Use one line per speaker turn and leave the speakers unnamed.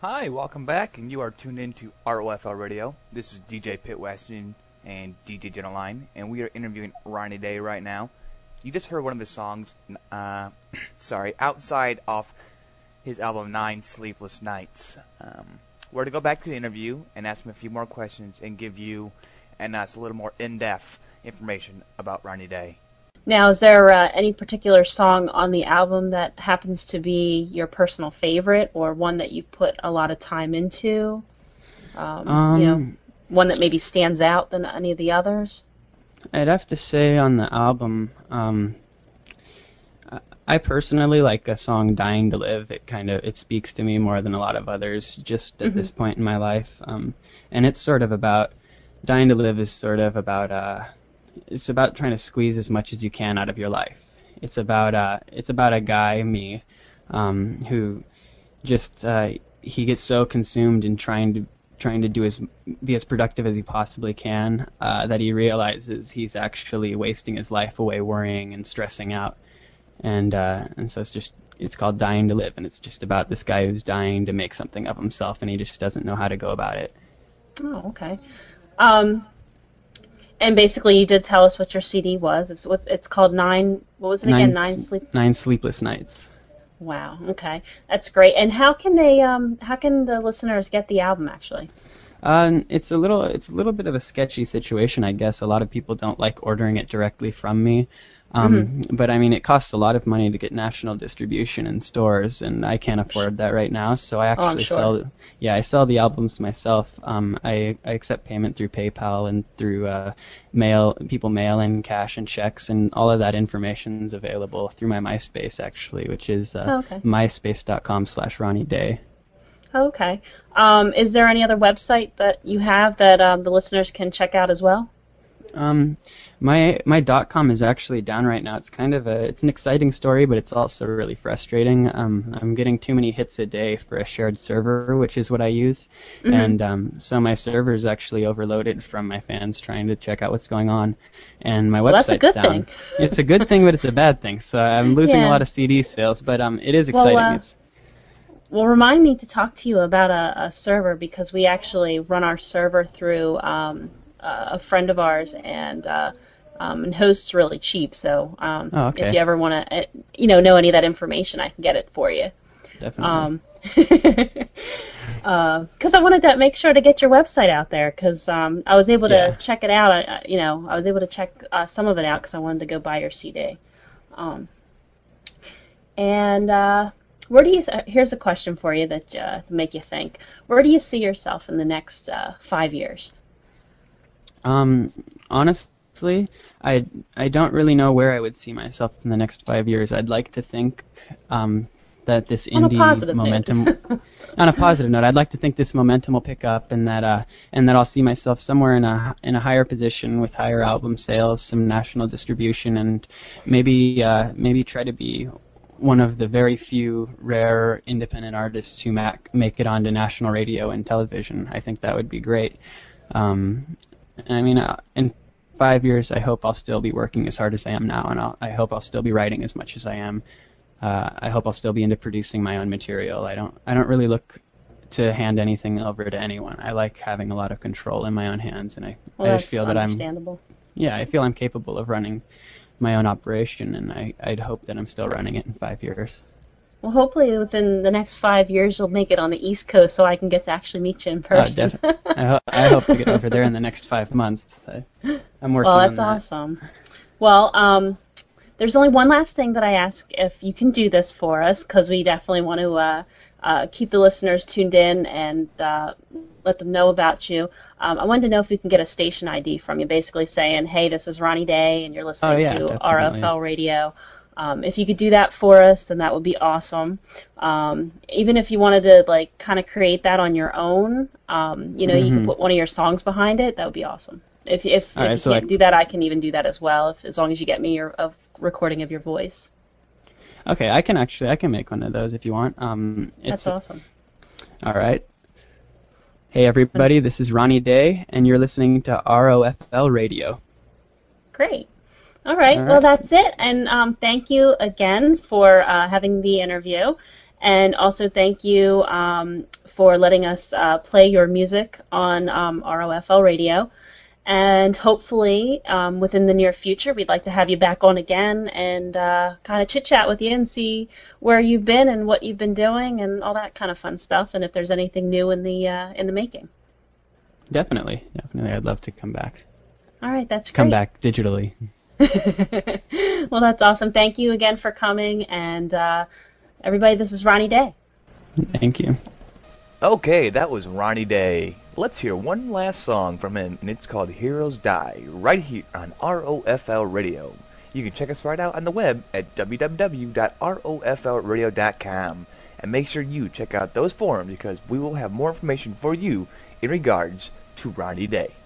Hi, welcome back, and you are tuned in to ROFL Radio. This is DJ Pitt Weston and DJ Jenna Line, and we are interviewing Ronnie Day right now. You just heard one of the songs, outside off his album 9 Sleepless Nights. We're to go back to the interview and ask him a few more questions and give you and us a little more in-depth information about Ronnie Day.
Now, is there any particular song on the album that happens to be your personal favorite, or one that you put a lot of time into? One that maybe stands out than any of the others?
I'd have to say on the album, I personally like a song "Dying to Live." It speaks to me more than a lot of others just at this point in my life, and it's sort of about "Dying to Live" is sort of about it's about trying to squeeze as much as you can out of your life. It's about a guy, me, who just he gets so consumed in trying to be as productive as he possibly can that he realizes he's actually wasting his life away worrying and stressing out. And so it's called "Dying to Live," and it's just about this guy who's dying to make something of himself, and he just doesn't know how to go about it.
Oh, okay. And basically, you did tell us what your CD was. It's called Nine. What was it again?
Nine Sleepless Nights.
Wow. Okay, that's great. And how can the listeners get the album actually?
It's a little bit of a sketchy situation, I guess. A lot of people don't like ordering it directly from me. But I mean, it costs a lot of money to get national distribution in stores, and I can't afford that right now. So I actually I sell the albums myself. I accept payment through PayPal and through mail. People mail in cash and checks, and all of that information is available through my MySpace actually, which is myspace.com/Ronnie Day.
Okay. Is there any other website that you have that the listeners can check out as well?
My .com is actually down right now. It's it's an exciting story, but it's also really frustrating. I'm getting too many hits a day for a shared server, which is what I use, and so my server is actually overloaded from my fans trying to check out what's going on, and my website's
that's a good
down.
Thing.
It's a good thing, but it's a bad thing. So I'm losing a lot of CD sales, but it is exciting.
Well, remind me to talk to you about a server, because we actually run our server through a friend of ours, and host's really cheap. So if you ever want to, know any of that information, I can get it for you.
Definitely.
Because I wanted to make sure to get your website out there, because I was able to check it out. I was able to check some of it out because I wanted to go buy your CD. Where do you? Here's a question for you that to make you think. Where do you see yourself in the next 5 years?
Honestly, I don't really know where I would see myself in the next 5 years. I'd like to think that this indie momentum, on a positive note, I'd like to think this momentum will pick up, and that I'll see myself somewhere in a higher position with higher album sales, some national distribution, and maybe try to be one of the very few rare independent artists who make it onto national radio and television. I think that would be great. I mean, in 5 years, I hope I'll still be working as hard as I am now, and I hope I'll still be writing as much as I am. I hope I'll still be into producing my own material. I don't really look to hand anything over to anyone. I like having a lot of control in my own hands, and I just feel that I feel I'm capable of running my own operation, and I'd hope that I'm still running it in 5 years.
Well, hopefully within the next 5 years you'll make it on the East Coast so I can get to actually meet you in person.
Definitely. I hope to get over there in the next 5 months. I'm working on that.
Well, that's awesome. Well, there's only one last thing that I ask if you can do this for us, because we definitely want to keep the listeners tuned in and let them know about you. I wanted to know if we can get a station ID from you, basically saying, hey, this is Ronnie Day, and you're listening to
definitely.
RFL Radio. If you could do that for us, then that would be awesome. Even if you wanted to kind of create that on your own, you can put one of your songs behind it. That would be awesome. If you can't do that, I can even do that as well. As long as you get me a recording of your voice.
Okay, I can make one of those if you want.
That's awesome.
All right. Hey everybody, this is Ronnie Day, and you're listening to ROFL Radio.
Great. All right. Well, that's it. And thank you again for having the interview. And also thank you for letting us play your music on ROFL Radio. And hopefully, within the near future, we'd like to have you back on again and kind of chit-chat with you and see where you've been and what you've been doing and all that kind of fun stuff, and if there's anything new in the making.
Definitely. I'd love to come back.
All right, that's great.
Come back digitally.
Well, that's awesome. Thank you again for coming, and everybody, this is Ronnie Day.
Thank you.
Okay, that was Ronnie Day. Let's hear one last song from him, and it's called Heroes Die, right here on ROFL Radio. You can check us right out on the web at www.roflradio.com. And make sure you check out those forums because we will have more information for you in regards to Ronnie Day.